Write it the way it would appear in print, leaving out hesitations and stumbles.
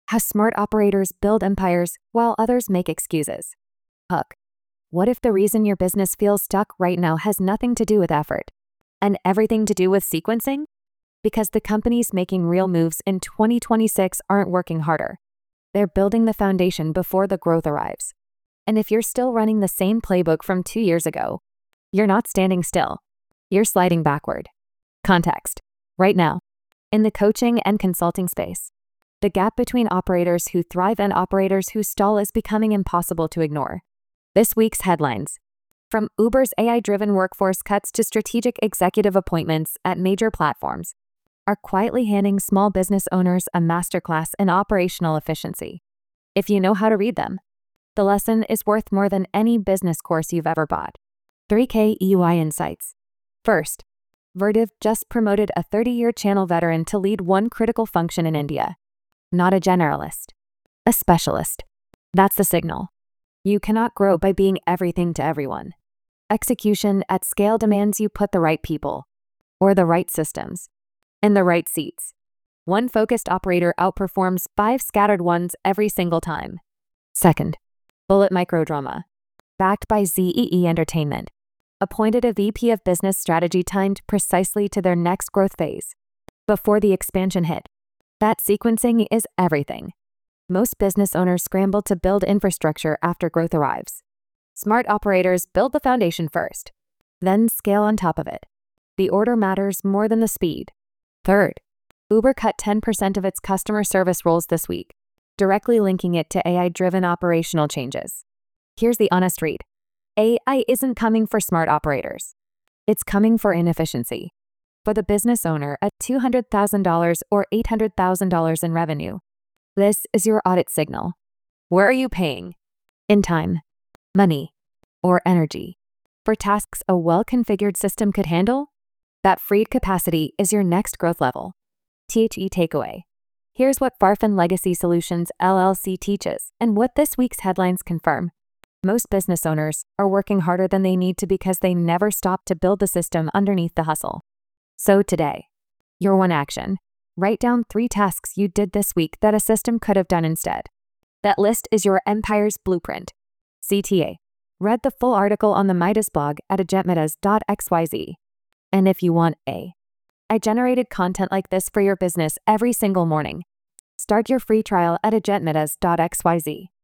How smart operators build empires while others make excuses. Hook. What if the reason your business feels stuck right now has nothing to do with effort and everything to do with sequencing? Because the companies making real moves in 2026 aren't working harder. They're building the foundation before the growth arrives. And if you're still running the same playbook from 2 years ago, you're not standing still. You're sliding backward. Context. Right now, in the coaching and consulting space, the gap between operators who thrive and operators who stall is becoming impossible to ignore. This week's headlines. From Uber's AI-driven workforce cuts to strategic executive appointments at major platforms, are quietly handing small business owners a masterclass in operational efficiency. If you know how to read them, the lesson is worth more than any business course you've ever bought. 3K EY Insights. First, Vertiv just promoted a 30-year channel veteran to lead one critical function in India. Not a generalist, a specialist. That's the signal. You cannot grow by being everything to everyone. Execution at scale demands you put the right people, or the right systems, in the right seats. One focused operator outperforms 5 scattered ones every single time. Second, Bullet Microdrama, backed by ZEE Entertainment, appointed a VP of Business Strategy timed precisely to their next growth phase. Before the expansion hit, that sequencing is everything. Most business owners scramble to build infrastructure after growth arrives. Smart operators build the foundation first, then scale on top of it. The order matters more than the speed. Third, Uber cut 10% of its customer service roles this week, directly linking it to AI-driven operational changes. Here's the honest read. AI isn't coming for smart operators. It's coming for inefficiency. For the business owner at $200,000 or $800,000 in revenue, this is your audit signal. Where are you paying? In time, money, or energy? For tasks a well-configured system could handle? That freed capacity is your next growth level. THE takeaway. Here's what Farfan Legacy Solutions LLC teaches and what this week's headlines confirm. Most business owners are working harder than they need to because they never stop to build the system underneath the hustle. So today, your one action. Write down 3 tasks you did this week that a system could have done instead. That list is your empire's blueprint. CTA. Read the full article on the Midas blog at agentmidas.xyz. And if you want I generated content like this for your business every single morning. Start your free trial at agentmidas.xyz.